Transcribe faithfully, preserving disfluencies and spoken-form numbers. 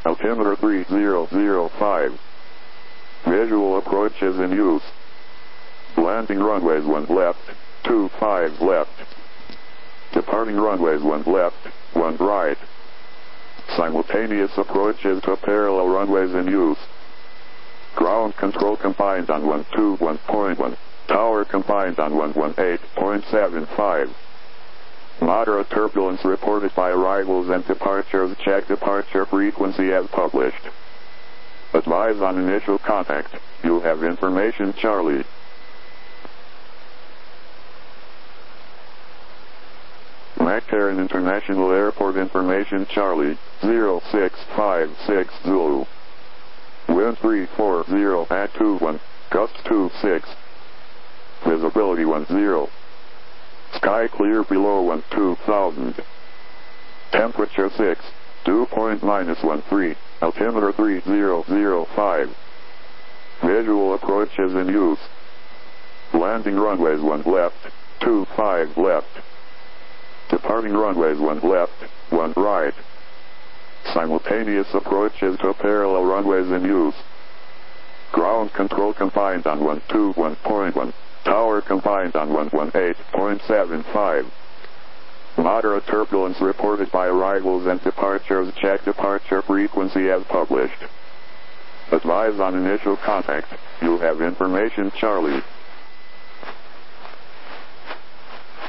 Altimeter three zero zero five. Visual approach is in use. Landing runways one left, two five left. Departing runways one left, one right. Simultaneous approaches to parallel runways in use. Ground control combined on one two one point one. Tower combined on one one eight point seven five. Moderate turbulence reported by arrivals and departures. Check departure frequency as published. Advise on initial contact. You have information Charlie. McCarran International Airport information Charlie, zero six five six Zulu. Wind three four zero at two one, gust two six. Visibility one zero. Sky clear below one two thousand. Temperature six, dew point minus one three, altimeter three zero zero five. Visual approach is in use. Landing runways one left, two five left. Departing runways one left, one right. Simultaneous approaches to parallel runways in use. Ground control combined on one two one point one. Tower combined on one one eight point seven five. Moderate turbulence reported by arrivals and departures. Check departure frequency as published. Advise on initial contact. You have information Charlie.